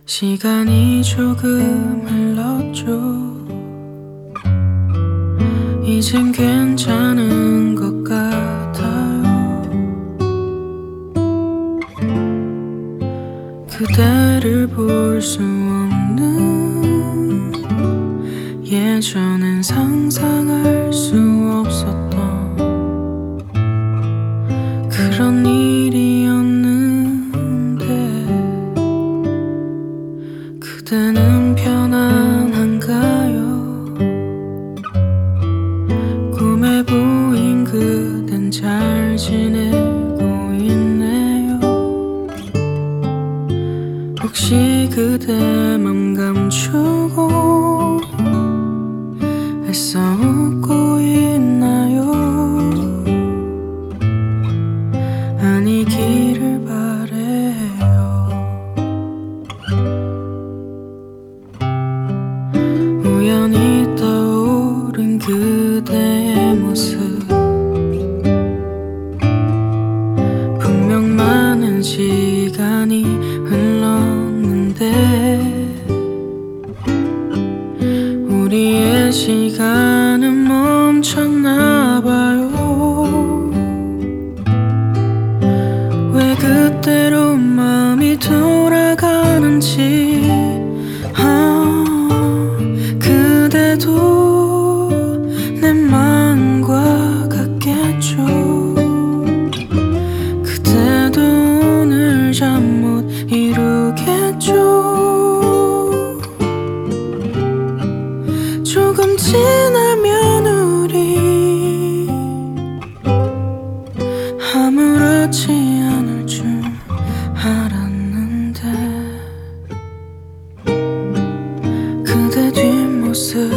시간이 조금 흘렀죠. 이젠 괜찮은 것 같아요. 그대를 볼 수 없는, 예전엔 상상할 수 없었던 그런 일이었는데, 그대는 편안한가요? 꿈에 보인 그댄 잘 지내고 있네요. 혹시 그대 맘 감추고 애써 웃고 있나요? 아니기를 바래요. 우연히 떠오른 그대의 모습, 분명 많은 시간이 흘렀는데 우리의 시간은 멈췄나 봐요. 왜 그때로 마음이 돌아가는지. 그대도 내 마음과 같겠죠. 그대도 오늘 잠 못 이루겠죠. 조금 지나면 우리 아무렇지 않을 줄 알았는데, 그대 뒷모습,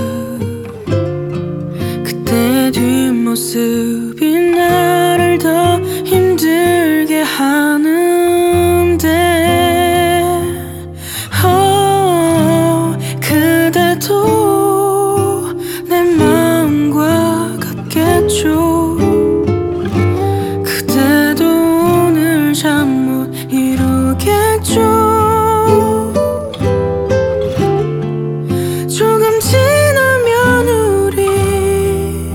그때의 뒷모습이 나를 더 힘들게 하는데, 그대도 내 마음과 같겠죠. 그대도 오늘 잠 못 이루겠죠. 조금 지나면 우리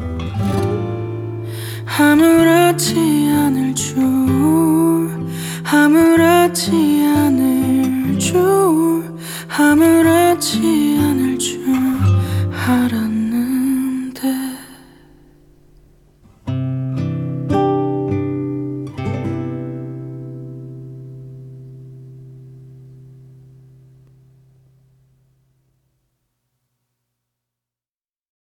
아무렇지 않을 줄, 아무렇지 않을 줄, 아무렇지 않을 줄 알아.